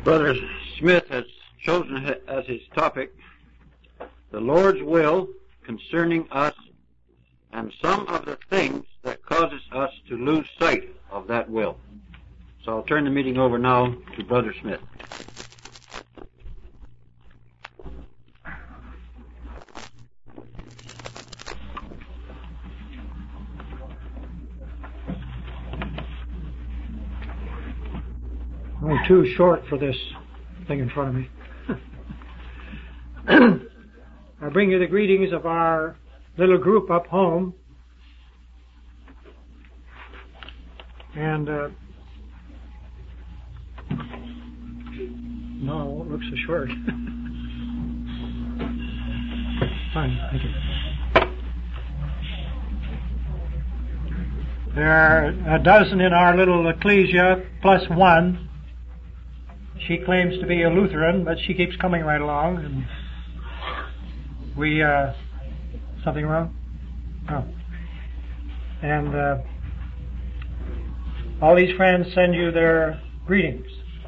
Brother Smith has chosen as his topic the Lord's will concerning us and some of the things that causes us to lose sight of that will. So I'll turn the meeting over now to Brother Smith. I'm too short for this thing in front of me. I bring you the greetings of our little group up home. And, no, it won't look so short. Fine, thank you. There are a dozen in our little ecclesia, plus one. She claims to be a Lutheran, but she keeps coming right along. And we, something wrong? Oh. And all these friends send you their greetings.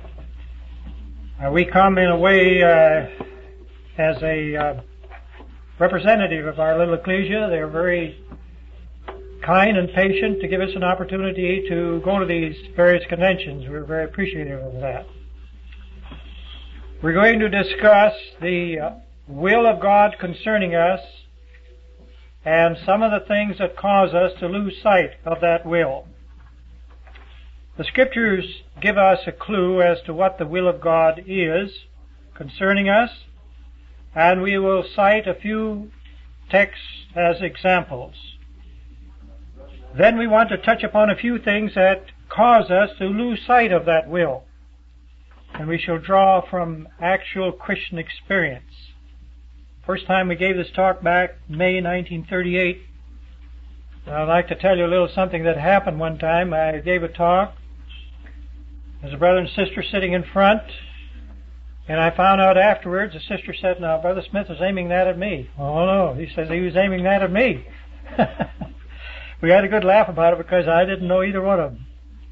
We come in a way as a representative of our little ecclesia. They're very kind and patient to give us an opportunity to go to these various conventions. We're very appreciative of that. We're going to discuss the will of God concerning us and some of the things that cause us to lose sight of that will. The Scriptures give us a clue as to what the will of God is concerning us, and we will cite a few texts as examples. Then we want to touch upon a few things that cause us to lose sight of that will. And we shall draw from actual Christian experience. First time we gave this talk back May 1938. I'd like to tell you a little something that happened one time. I gave a talk. There's a brother and sister sitting in front. And I found out afterwards, the sister said, "Now, Brother Smith was aiming that at me." "Oh, no." He says he was aiming that at me. We had a good laugh about it because I didn't know either one of them.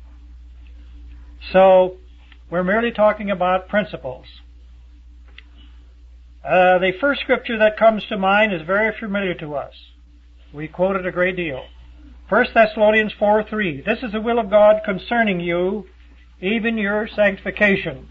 So, we're merely talking about principles. The first scripture that comes to mind is very familiar to us. We quote it a great deal. 1 Thessalonians 4:3. "This is the will of God concerning you, even your sanctification."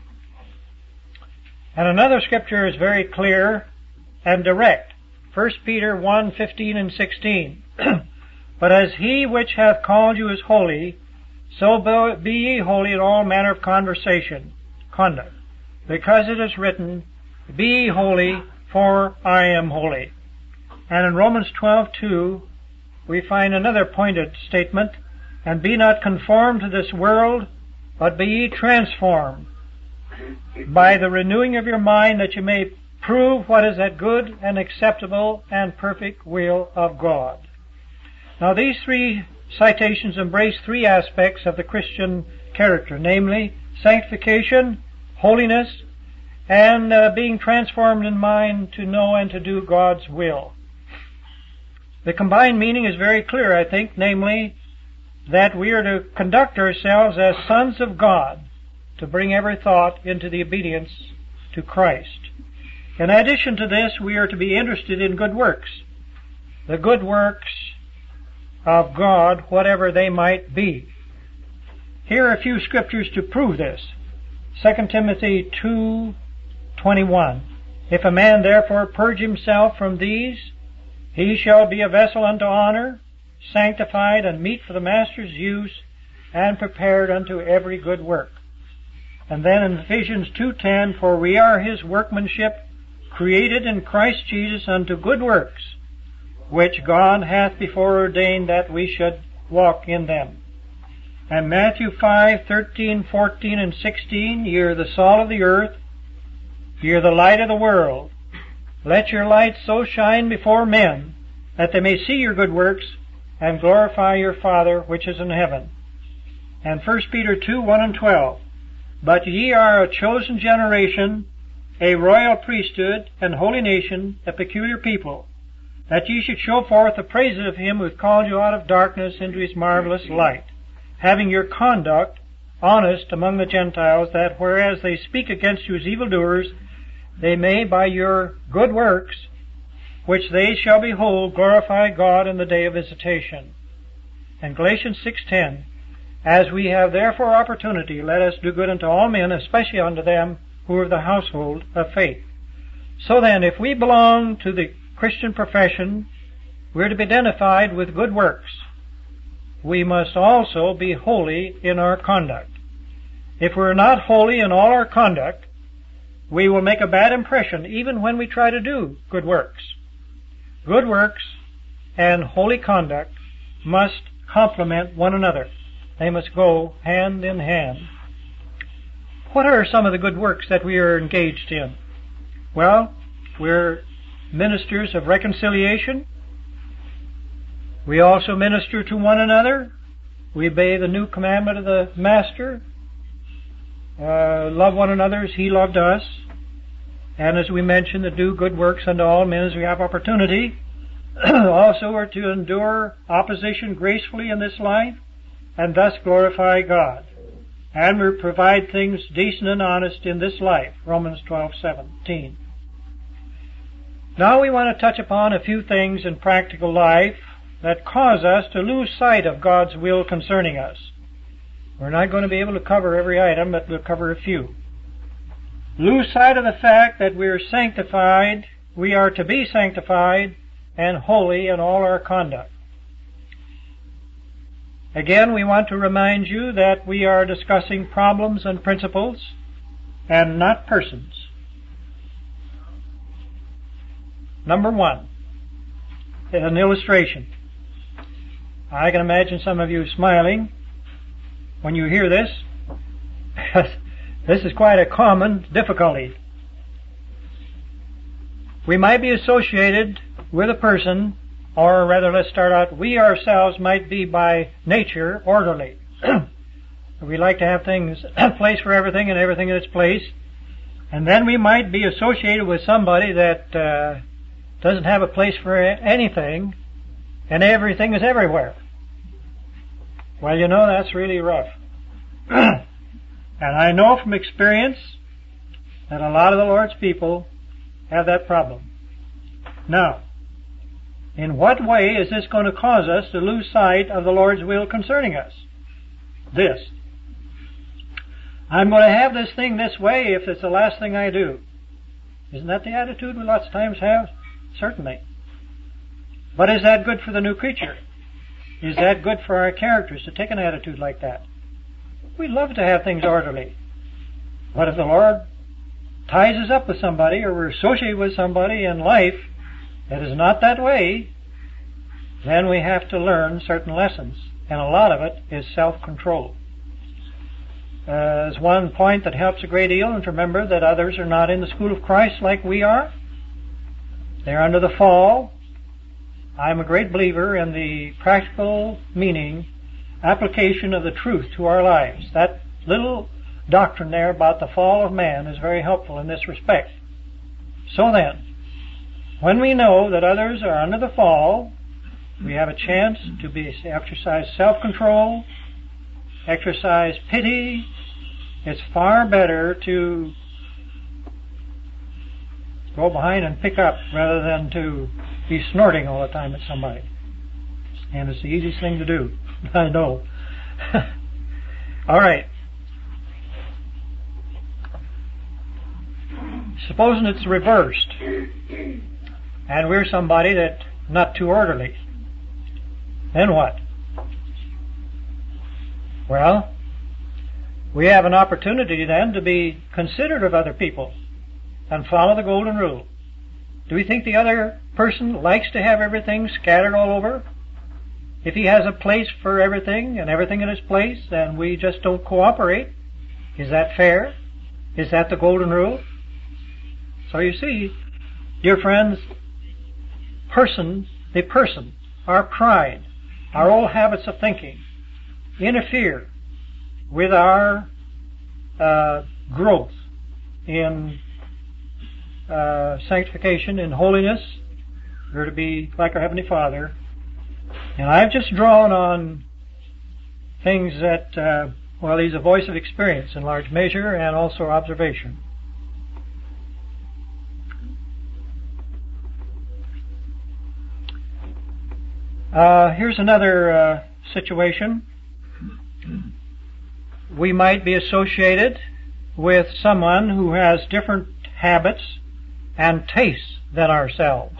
And another scripture is very clear and direct. 1 Peter 1:15 and 16. "But as he which hath called you is holy, so be ye holy in all manner of conduct. Because it is written, Be ye holy, for I am holy." And in Romans 12:2, we find another pointed statement, "And be not conformed to this world, but be ye transformed by the renewing of your mind, that you may prove what is that good and acceptable and perfect will of God." Now these three citations embrace three aspects of the Christian character, namely sanctification, holiness, and being transformed in mind to know and to do God's will. The combined meaning is very clear, I think, namely that we are to conduct ourselves as sons of God, to bring every thought into the obedience to Christ. In addition to this, we are to be interested in good works, the good works of God, whatever they might be. Here are a few scriptures to prove this. 2 Timothy 2:21. "If a man therefore purge himself from these, he shall be a vessel unto honor, sanctified and meet for the master's use, and prepared unto every good work." And then in Ephesians 2:10, "For we are his workmanship, created in Christ Jesus unto good works, which God hath before ordained that we should walk in them." And Matthew 5:13, 14, and 16, "Ye are the salt of the earth, ye are the light of the world. Let your light so shine before men, that they may see your good works, and glorify your Father which is in heaven." And 1 Peter 2:1 and 12, "But ye are a chosen generation, a royal priesthood, and holy nation, a peculiar people, that ye should show forth the praises of him who hath called you out of darkness into his marvelous light, having your conduct honest among the Gentiles, that whereas they speak against you as evildoers, they may by your good works, which they shall behold, glorify God in the day of visitation. And Galatians 6:10, as we have therefore opportunity, let us do good unto all men, especially unto them who are of the household of faith. So then, if we belong to the Christian profession, we're to be identified with good works. We must also be holy in our conduct. If we're not holy in all our conduct, we will make a bad impression even when we try to do good works. Good works and holy conduct must complement one another. They must go hand in hand. What are some of the good works that we are engaged in? Well, we're ministers of reconciliation. We also minister to one another. We obey the new commandment of the Master. Love one another as He loved us. And as we mentioned, to do good works unto all men as we have opportunity. Also are to endure opposition gracefully in this life, and thus glorify God. And we provide things decent and honest in this life, Romans 12:17. Now we want to touch upon a few things in practical life that cause us to lose sight of God's will concerning us. We're not going to be able to cover every item, but we'll cover a few. Lose sight of the fact that we are sanctified, we are to be sanctified and holy in all our conduct. Again, we want to remind you that we are discussing problems and principles and not persons. Number one, an illustration. I can imagine some of you smiling when you hear this. This is quite a common difficulty. We might be associated with a person, or rather, let's start out, we ourselves might be by nature orderly. We like to have things, a place for everything and everything in its place. And then we might be associated with somebody that doesn't have a place for anything, and everything is everywhere. Well, you know, that's really rough. And I know from experience that a lot of the Lord's people have that problem. Now, in what way is this going to cause us to lose sight of the Lord's will concerning us? This. I'm going to have this thing this way if it's the last thing I do. Isn't that the attitude we lots of times have? Certainly. But is that good for the new creature? Is that good for our characters to take an attitude like that? We love to have things orderly. But if the Lord ties us up with somebody, or we're associated with somebody in life that is not that way, then we have to learn certain lessons. And a lot of it is self-control. There's one point that helps a great deal, and to remember that others are not in the school of Christ like we are. They're under the fall. I'm a great believer in the practical meaning, application of the truth to our lives. That little doctrine there about the fall of man is very helpful in this respect. So then, when we know that others are under the fall, we have a chance to exercise self-control, exercise pity. It's far better to go behind and pick up rather than to be snorting all the time at somebody. And it's the easiest thing to do. I know. All right. Supposing it's reversed, and we're somebody that's not too orderly. Then what? Well, we have an opportunity then to be considerate of other people and follow the golden rule. Do we think the other person likes to have everything scattered all over? If he has a place for everything and everything in its place, and we just don't cooperate, is that fair? Is that the golden rule? So you see, dear friends, the person, our pride, our old habits of thinking, interfere with our growth in sanctification, in holiness. We're to be like our Heavenly Father. And I've just drawn on things that Well, he's a voice of experience in large measure and also observation. Here's another situation. We might be associated with someone who has different habits and tastes than ourselves.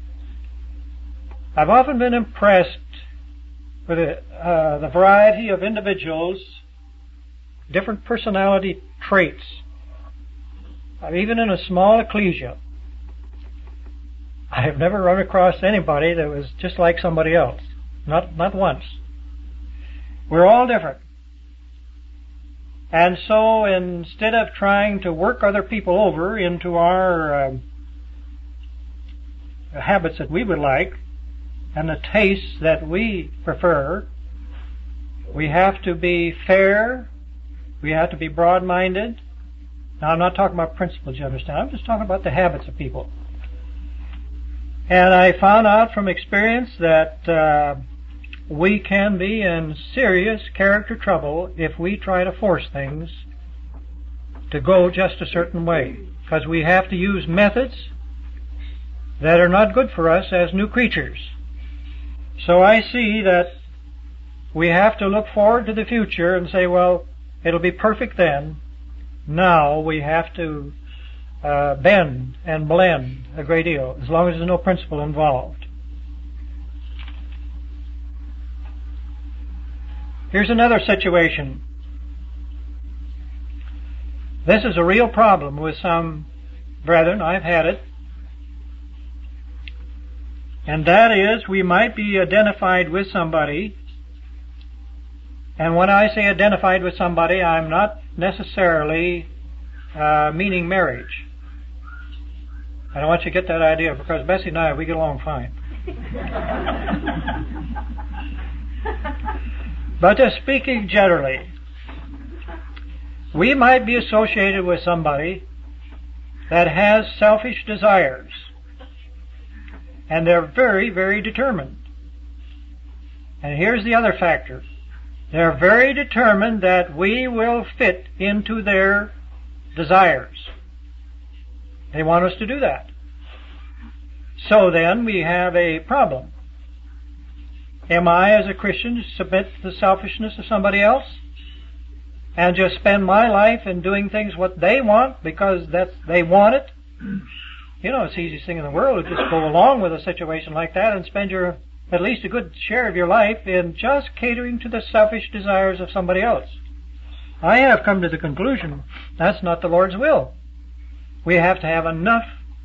I've often been impressed with the variety of individuals, different personality traits, even in a small ecclesia. I have never run across anybody that was just like somebody else. Not once. We're all different. And so instead of trying to work other people over into our habits that we would like and the tastes that we prefer, we have to be fair, we have to be broad-minded. Now, I'm not talking about principles, you understand. I'm just talking about the habits of people. And I found out from experience that we can be in serious character trouble if we try to force things to go just a certain way, because we have to use methods that are not good for us as new creatures. So I see that we have to look forward to the future and say, well, it'll be perfect then. Now we have to bend and blend a great deal, as long as there's no principle involved. Here's another situation. This is a real problem with some brethren. I've had it. And that is, we might be identified with somebody. And when I say identified with somebody, I'm not necessarily meaning marriage. I don't want you to get that idea, because Bessie and I, we get along fine. But just speaking generally, we might be associated with somebody that has selfish desires, and they're very, very determined. And here's the other factor. They're very determined that we will fit into their desires. They want us to do that. So then we have a problem. Am I, as a Christian, to submit to the selfishness of somebody else and just spend my life in doing things what they want because they want it? You know, it's the easiest thing in the world to just go along with a situation like that and spend at least a good share of your life in just catering to the selfish desires of somebody else. I have come to the conclusion that's not the Lord's will. We have to have enough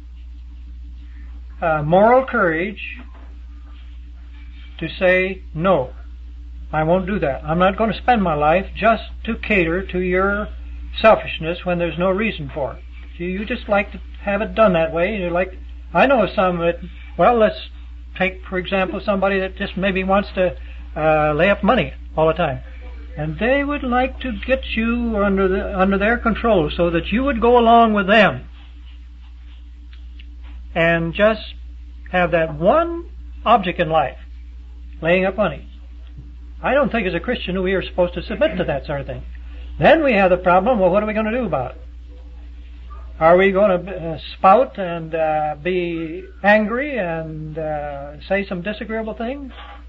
moral courage to say, no, I won't do that. I'm not going to spend my life just to cater to your selfishness when there's no reason for it. You just like to have it done that way. You like. I know some that, well, let's take, for example, somebody that just maybe wants to lay up money all the time. And they would like to get you under their control so that you would go along with them and just have that one object in life, laying up money. I don't think as a Christian we are supposed to submit to that sort of thing. Then we have the problem, well, what are we going to do about it? Are we going to spout and be angry and say some disagreeable things?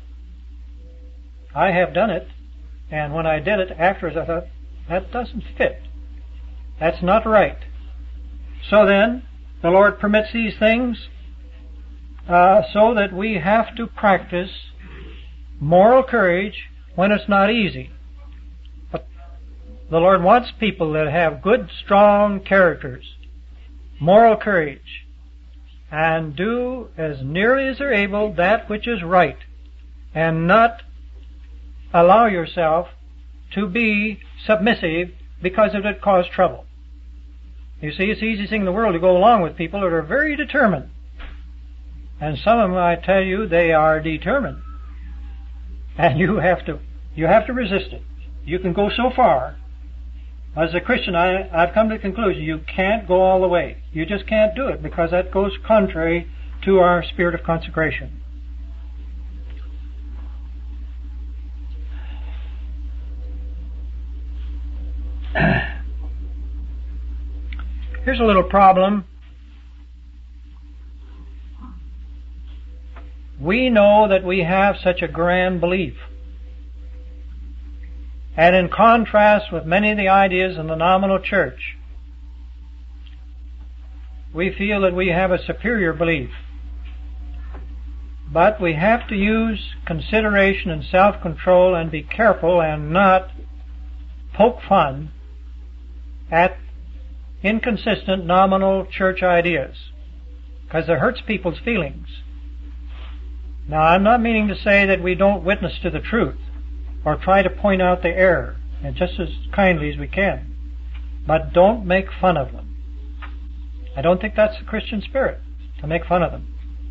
I have done it, and when I did it afterwards I thought, that doesn't fit. That's not right. So then, the Lord permits these things so that we have to practice moral courage when it's not easy. But the Lord wants people that have good, strong characters, moral courage, and do as nearly as they're able that which is right, and not allow yourself to be submissive because it would cause trouble. You see, it's the easiest thing in the world to go along with people that are very determined. And some of them, I tell you, they are determined. And you have to resist it. You can go so far. As a Christian, I've come to the conclusion you can't go all the way. You just can't do it because that goes contrary to our spirit of consecration. Here's a little problem. We know that we have such a grand belief. And in contrast with many of the ideas in the nominal church, we feel that we have a superior belief. But we have to use consideration and self-control and be careful and not poke fun at inconsistent nominal church ideas, because it hurts people's feelings. Now, I'm not meaning to say that we don't witness to the truth or try to point out the error, and just as kindly as we can. But don't make fun of them. I don't think that's the Christian spirit, to make fun of them.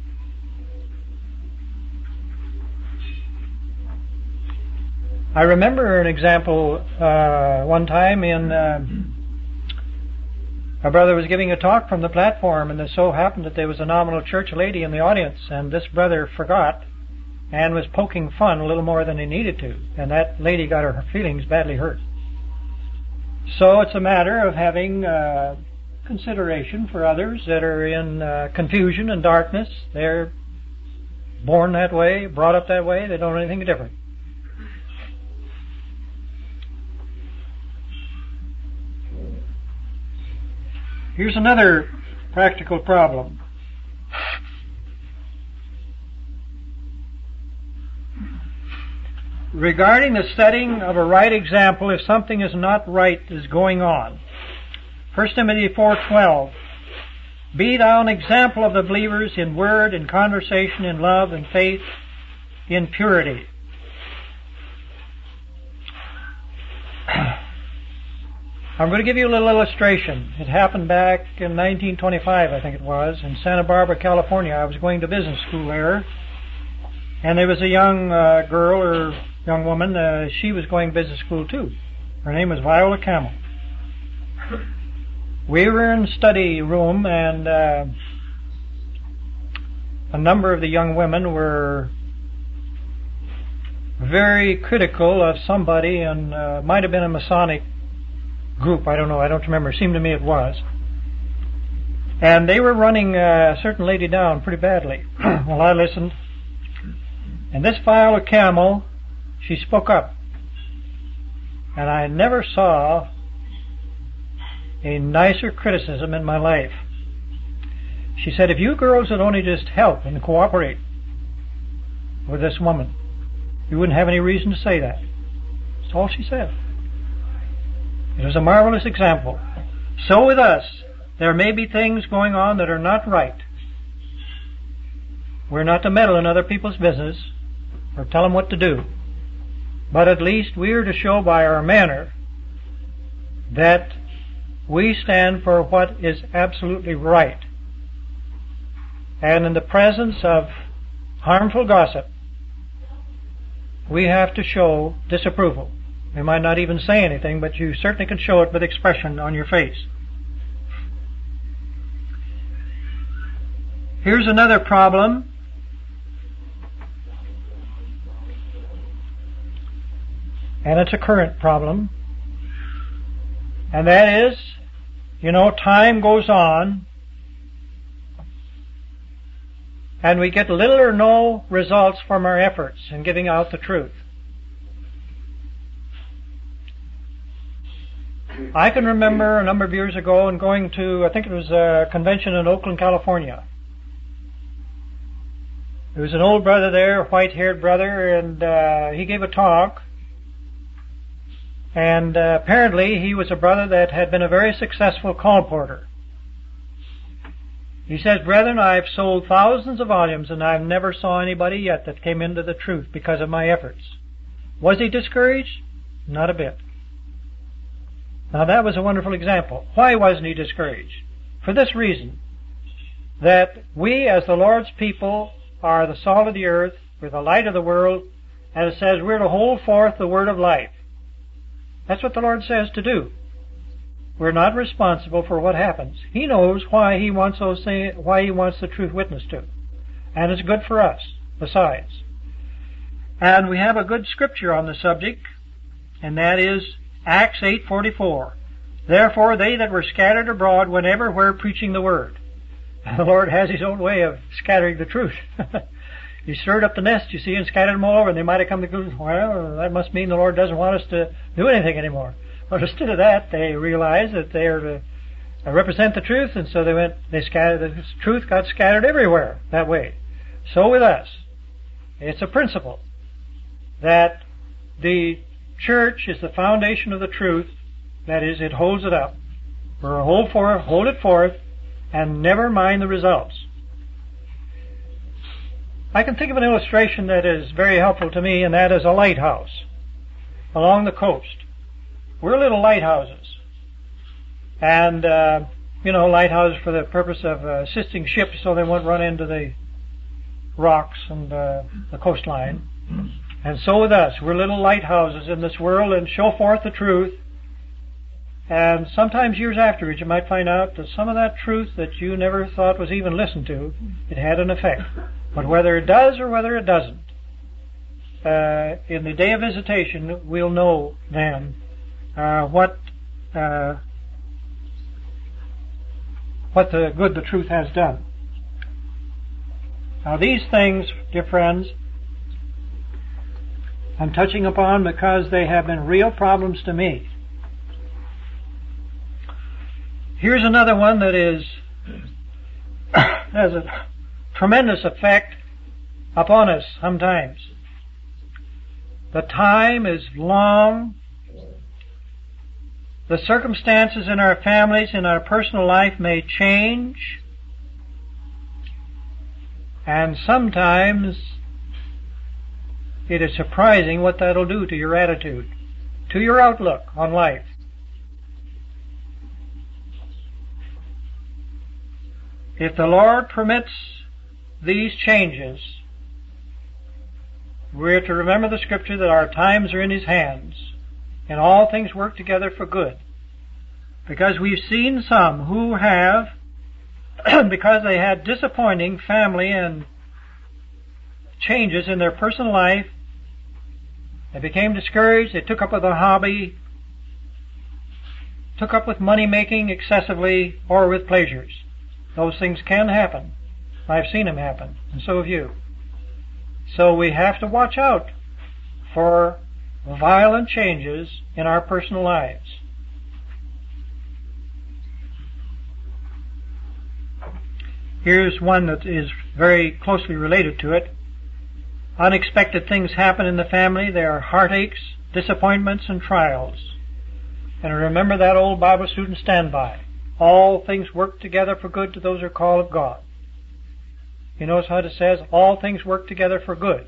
I remember an example one time in a brother was giving a talk from the platform, and it so happened that there was a nominal church lady in the audience, and this brother forgot and was poking fun a little more than he needed to, and that lady got her feelings badly hurt. So it's a matter of having consideration for others that are in confusion and darkness. They're born that way, brought up that way, they don't know anything different. Here's another practical problem. Regarding the setting of a right example, if something is not right is going on. 1 Timothy 4:12. Be thou an example of the believers in word, in conversation, in love, in faith, in purity. I'm going to give you a little illustration. It happened back in 1925, I think it was, in Santa Barbara, California. I was going to business school there, and there was a young girl or young woman. She was going to business school too. Her name was Viola Camel. We were in the study room, and a number of the young women were very critical of somebody, and might have been a Masonic group, I don't know, I don't remember. It seemed to me it was. And they were running a certain lady down pretty badly. Well, I listened. And this Viola Camel, she spoke up. And I never saw a nicer criticism in my life. She said, if you girls would only just help and cooperate with this woman, you wouldn't have any reason to say that. That's all she said. It was a marvelous example. So with us, there may be things going on that are not right. We're not to meddle in other people's business or tell them what to do. But at least we are to show by our manner that we stand for what is absolutely right. And in the presence of harmful gossip, we have to show disapproval. You might not even say anything, but you certainly can show it with expression on your face. Here's another problem. And it's a current problem. And that is, time goes on, and we get little or no results from our efforts in giving out the truth. I can remember a number of years ago and going to, I think it was a convention in Oakland, California. There was an old brother there, a white-haired brother, and he gave a talk. And apparently he was a brother that had been a very successful colporteur. He says, brethren, I've sold thousands of volumes and I've never saw anybody yet that came into the truth because of my efforts. Was he discouraged? Not a bit. Now that was a wonderful example. Why wasn't he discouraged? For this reason, that we as the Lord's people are the salt of the earth, we're the light of the world, and it says we're to hold forth the word of life. That's what the Lord says to do. We're not responsible for what happens. He knows why He wants the truth witnessed to. And it's good for us, besides. And we have a good scripture on the subject, and that is Acts 8:44. Therefore they that were scattered abroad went everywhere preaching the word. The Lord has His own way of scattering the truth. He stirred up the nest, you see, and scattered them all over, and they might have come to the conclusion, well, that must mean the Lord doesn't want us to do anything anymore. But instead of that, they realized that they are to represent the truth, and so the truth got scattered everywhere that way. So with us, it's a principle that the church is the foundation of the truth. That is, it holds it up. We're hold it forth, and never mind the results. I can think of an illustration that is very helpful to me, and that is a lighthouse along the coast. We're little lighthouses. And, lighthouses for the purpose of assisting ships so they won't run into the rocks and the coastline. And so with us, we're little lighthouses in this world and show forth the truth. And sometimes years afterwards you might find out that some of that truth that you never thought was even listened to, it had an effect. But whether it does or whether it doesn't, in the day of visitation we'll know then what the good the truth has done. Now these things, dear friends, I'm touching upon because they have been real problems to me. Here's another one that has a tremendous effect upon us sometimes. The time is long. The circumstances in our families, in our personal life may change. And sometimes it is surprising what that'll do to your attitude, to your outlook on life. If the Lord permits these changes, we're to remember the scripture that our times are in His hands, and all things work together for good. Because we've seen some who have, because they had disappointing family and changes in their personal life, they became discouraged, they took up with a hobby, took up with money making excessively, or with pleasures. Those things can happen. I've seen them happen, and so have you. So we have to watch out for violent changes in our personal lives. Here's one that is very closely related to it. Unexpected things happen in the family. There are heartaches, disappointments, and trials. And remember that old Bible student standby. All things work together for good to those who are called of God. You notice how it says, all things work together for good.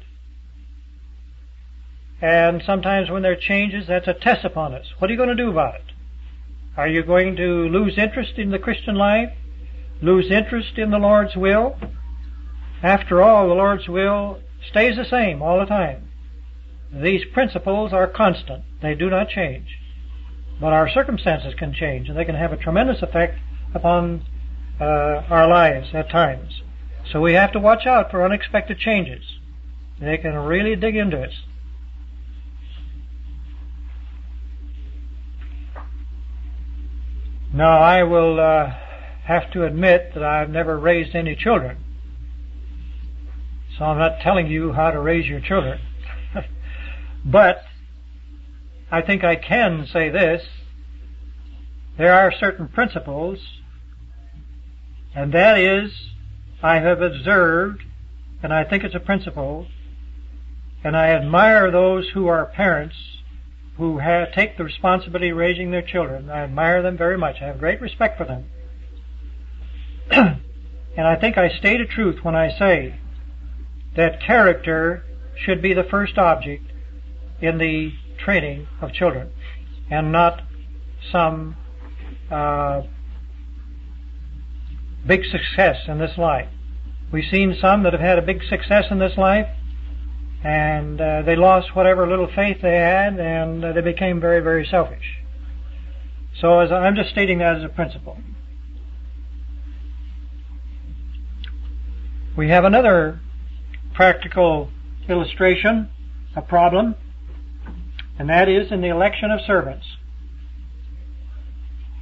And sometimes when there are changes, that's a test upon us. What are you going to do about it? Are you going to lose interest in the Christian life? Lose interest in the Lord's will? After all, the Lord's will stays the same all the time. These principles are constant. They do not change. But our circumstances can change, and they can have a tremendous effect upon our lives at times. So we have to watch out for unexpected changes. They can really dig into us. Now, I will have to admit that I've never raised any children. So I'm not telling you how to raise your children. But I think I can say this. There are certain principles, and that is, I have observed, and I think it's a principle, and I admire those who are parents who take the responsibility of raising their children. I admire them very much. I have great respect for them. And I think I state a truth when I say that character should be the first object in the training of children, and not some big success in this life. We've seen some that have had a big success in this life, and they lost whatever little faith they had, and they became very, very selfish. So I'm just stating that as a principle. We have another practical illustration, a problem, and that is in the election of servants.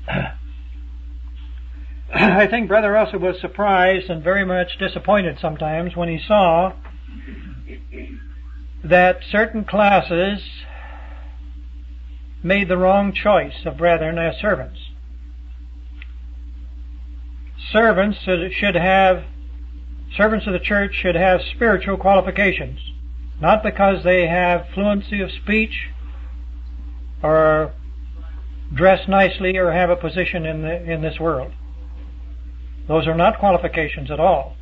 I think Brother Russell was surprised and very much disappointed sometimes when he saw that certain classes made the wrong choice of brethren as servants. Servants of the church should have spiritual qualifications, not because they have fluency of speech or dress nicely or have a position in this world. Those are not qualifications at all.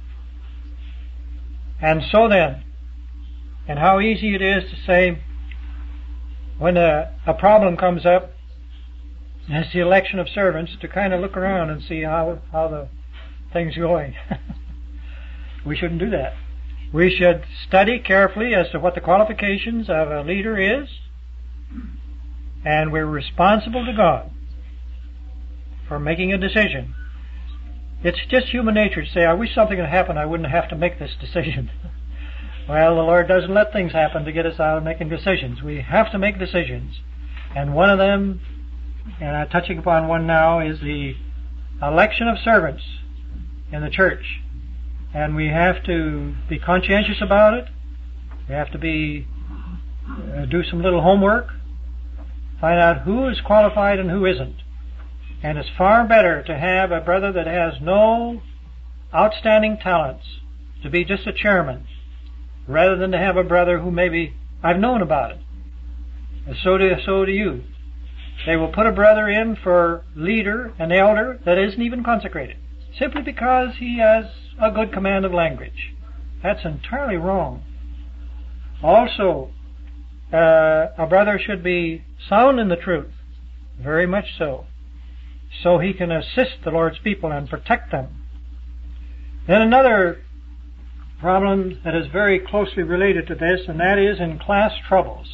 And so then, and how easy it is to say, when a problem comes up, as the election of servants, to kind of look around and see how the thing's going. We shouldn't do that. We should study carefully as to what the qualifications of a leader is, and we're responsible to God for making a decision. It's just human nature to say, I wish something had happened, I wouldn't have to make this decision. Well, the Lord doesn't let things happen to get us out of making decisions. We have to make decisions. And one of them, and I'm touching upon one now, is the election of servants in the church. And we have to be conscientious about it. We have to do some little homework, find out who is qualified and who isn't. And it's far better to have a brother that has no outstanding talents to be just a chairman, rather than to have a brother who maybe, I've known about it, and so do you. They will put a brother in for leader, an elder, that isn't even consecrated, simply because he has a good command of language. That's entirely wrong. Also, a brother should be sound in the truth, very much so he can assist the Lord's people and protect them. Then another problem that is very closely related to this, and that is in class troubles.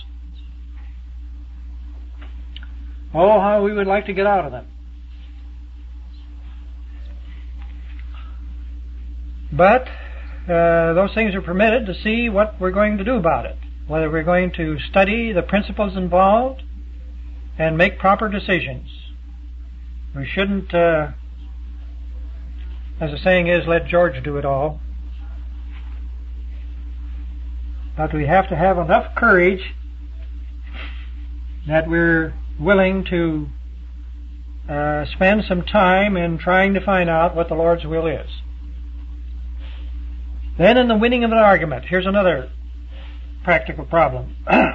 Oh, how we would like to get out of them. But those things are permitted to see what we're going to do about it, whether we're going to study the principles involved and make proper decisions. We shouldn't, as the saying is, let George do it all. But we have to have enough courage that we're willing to spend some time in trying to find out what the Lord's will is. Then in the winning of an argument, here's another practical problem.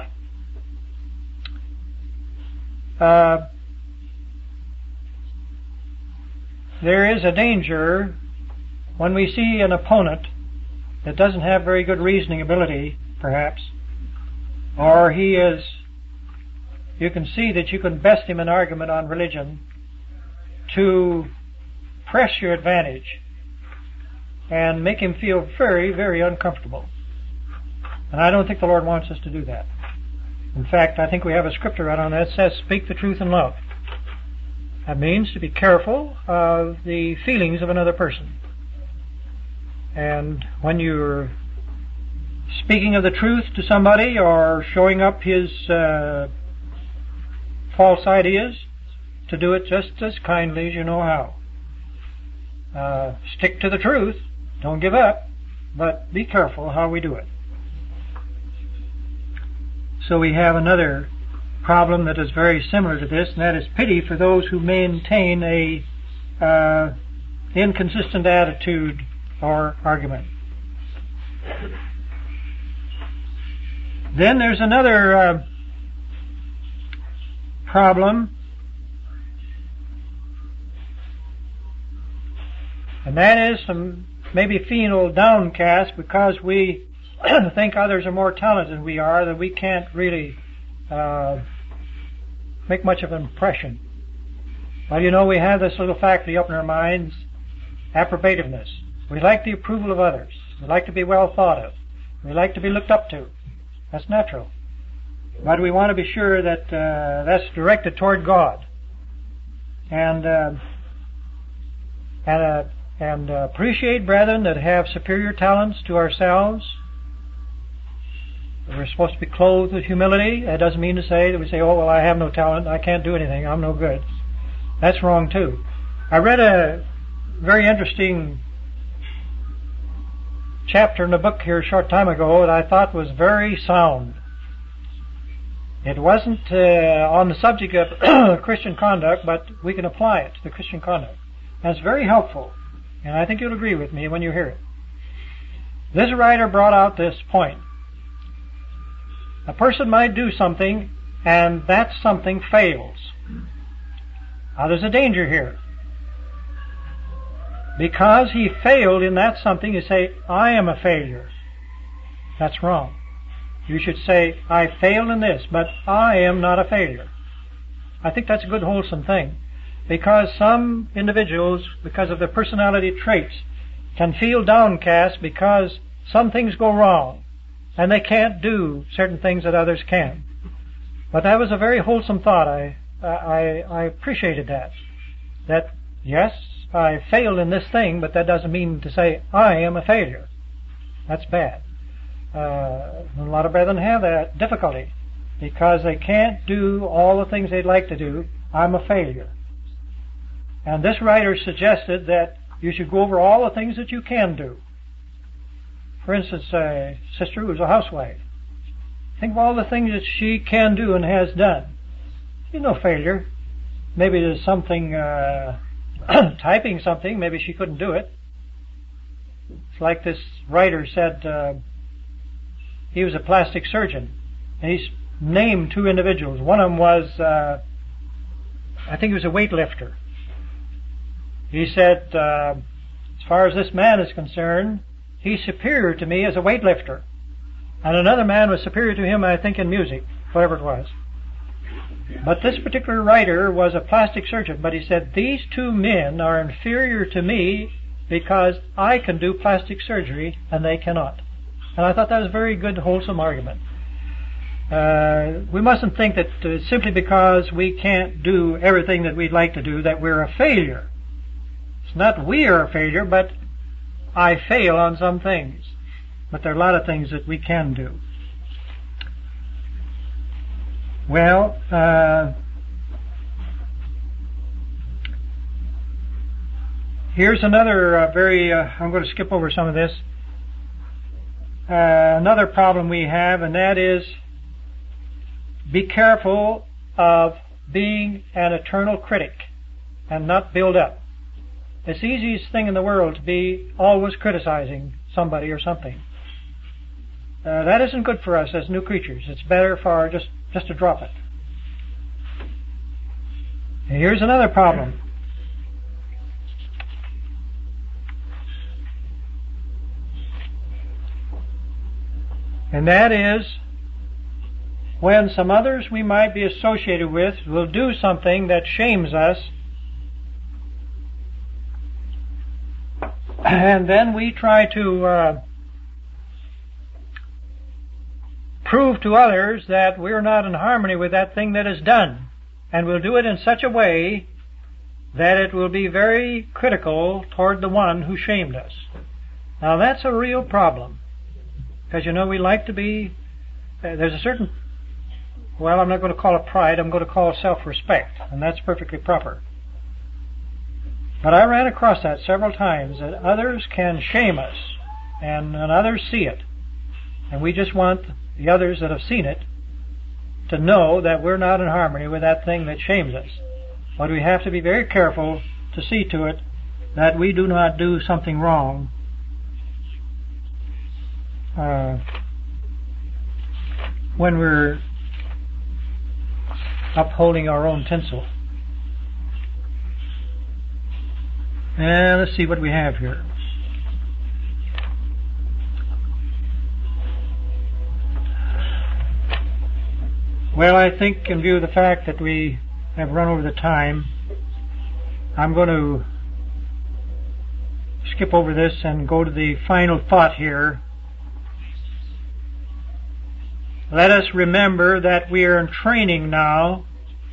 There is a danger when we see an opponent that doesn't have very good reasoning ability, perhaps, or you can see that you can best him in argument on religion to press your advantage and make him feel very, very uncomfortable. And I don't think the Lord wants us to do that. In fact, I think we have a scripture right on that says, speak the truth in love. That means to be careful of the feelings of another person. And when you're speaking of the truth to somebody or showing up his false ideas, to do it just as kindly as you know how. Stick to the truth. Don't give up. But be careful how we do it. So we have another problem that is very similar to this, and that is pity for those who maintain a inconsistent attitude or argument. Then there's another problem, and that is maybe feeling downcast because we think others are more talented than we are, that we can't really make much of an impression. Well, you know, we have this little faculty up in our minds, approbativeness. We like the approval of others. We like to be well thought of. We like to be looked up to. That's natural. But we want to be sure that that's directed toward God. And appreciate brethren that have superior talents to ourselves. We're supposed to be clothed with humility. That doesn't mean to say that we say, oh, well, I have no talent, I can't do anything, I'm no good. That's wrong too. I read a very interesting chapter in a book here a short time ago that I thought was very sound. It wasn't on the subject of Christian conduct, but we can apply it to the Christian conduct. And it's very helpful, and I think you'll agree with me when you hear it. This writer brought out this point. A person might do something, and that something fails. Now there's a danger here. Because he failed in that something, you say, I am a failure. That's wrong. You should say, I failed in this, but I am not a failure. I think that's a good, wholesome thing. Because some individuals, because of their personality traits, can feel downcast because some things go wrong, and they can't do certain things that others can. But that was a very wholesome thought. I appreciated that. That, yes, I failed in this thing, but that doesn't mean to say I am a failure. That's bad. A lot of brethren have that difficulty because they can't do all the things they'd like to do. I'm a failure. And this writer suggested that you should go over all the things that you can do. For instance, a sister who's a housewife. Think of all the things that she can do and has done. She's no failure. Maybe there's something, typing something, maybe she couldn't do it. It's like this writer said, he was a plastic surgeon, and he's named two individuals. One of them was, I think he was a weightlifter. He said, as far as this man is concerned, he's superior to me as a weightlifter. And another man was superior to him, I think, in music, whatever it was. But this particular writer was a plastic surgeon, but he said, these two men are inferior to me because I can do plastic surgery and they cannot. And I thought that was a very good, wholesome argument. We mustn't think that simply because we can't do everything that we'd like to do that we're a failure. It's not we are a failure, but I fail on some things. But there are a lot of things that we can do. Well, here's another I'm going to skip over some of this. Another problem we have, and that is be careful of being an eternal critic and not build up. It's the easiest thing in the world to be always criticizing somebody or something. That isn't good for us as new creatures. It's better for just to drop it. And here's another problem. And that is when some others we might be associated with will do something that shames us, and then we try to prove to others that we're not in harmony with that thing that is done. And we'll do it in such a way that it will be very critical toward the one who shamed us. Now that's a real problem. Because, we like to be, there's a certain, I'm not going to call it pride, I'm going to call it self-respect, and that's perfectly proper. But I ran across that several times, that others can shame us, and others see it. And we just want the others that have seen it to know that we're not in harmony with that thing that shames us. But we have to be very careful to see to it that we do not do something wrong when we're upholding our own tinsel. And let's see what we have here. Well, I think in view of the fact that we have run over the time, I'm going to skip over this and go to the final thought here. Let us remember that we are in training now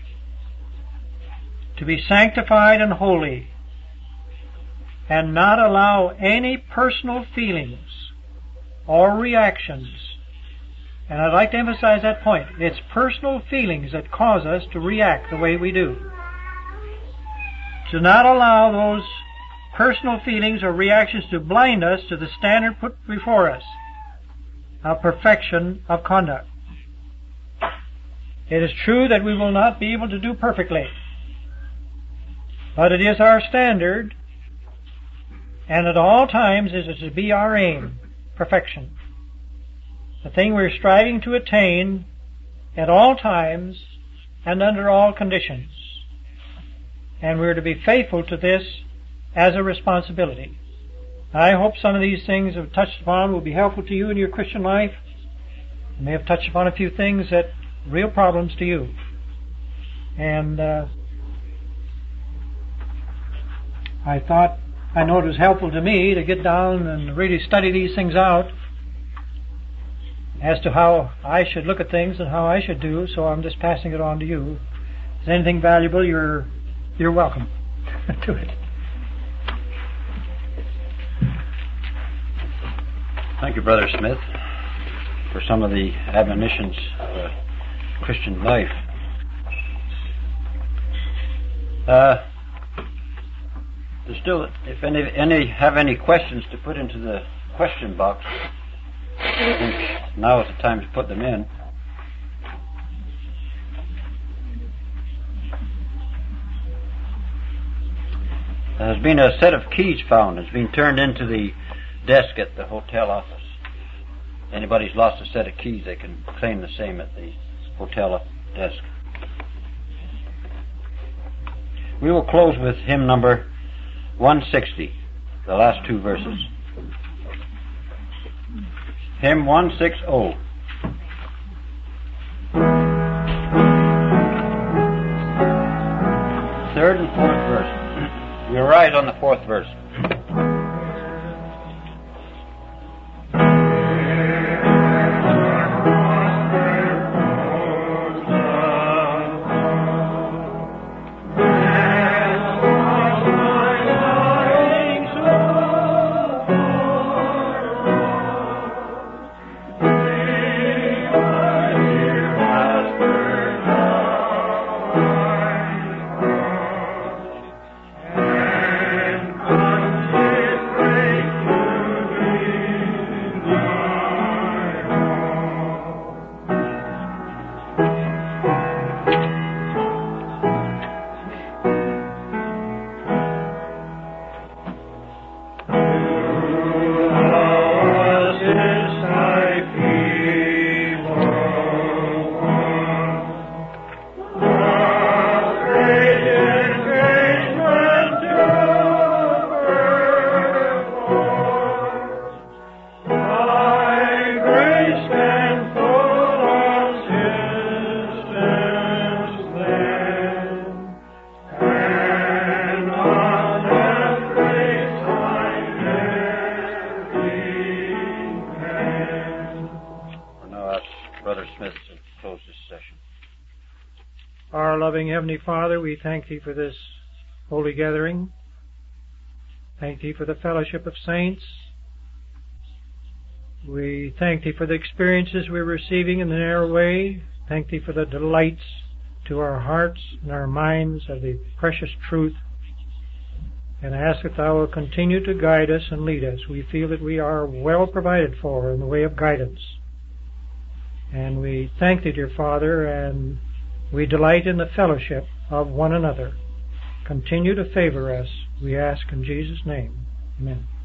to be sanctified and holy, and not allow any personal feelings or reactions. And I'd like to emphasize that point. It's personal feelings that cause us to react the way we do. to not allow those personal feelings or reactions to blind us to the standard put before us of perfection of conduct. It is true that we will not be able to do perfectly, but it is our standard, and at all times is it to be our aim, perfection. The thing we're striving to attain at all times and under all conditions. And we're to be faithful to this as a responsibility. I hope some of these things I've touched upon will be helpful to you in your Christian life. I may have touched upon a few things that real problems to you. And I know it was helpful to me to get down and really study these things out as to how I should look at things and how I should do, so I'm just passing it on to you. If there's anything valuable, you're welcome to it. Thank you, Brother Smith, for some of the admonitions of Christian life. There's still, if any have any questions to put into the question box, I think now is the time to put them in. There's been a set of keys found. It's been turned into the desk at the hotel office. Anybody's lost a set of keys, they can claim the same at the hotel desk. We will close with hymn number 160, the last two verses. Hymn 160. Third and fourth verse. You're right on the fourth verse. Loving Heavenly Father, we thank Thee for this holy gathering. Thank Thee for the fellowship of saints. We thank Thee for the experiences we're receiving in the narrow way. Thank Thee for the delights to our hearts and our minds of the precious truth. And I ask that Thou will continue to guide us and lead us. We feel that we are well provided for in the way of guidance. And we thank Thee, dear Father, and we delight in the fellowship of one another. Continue to favor us, we ask in Jesus' name. Amen.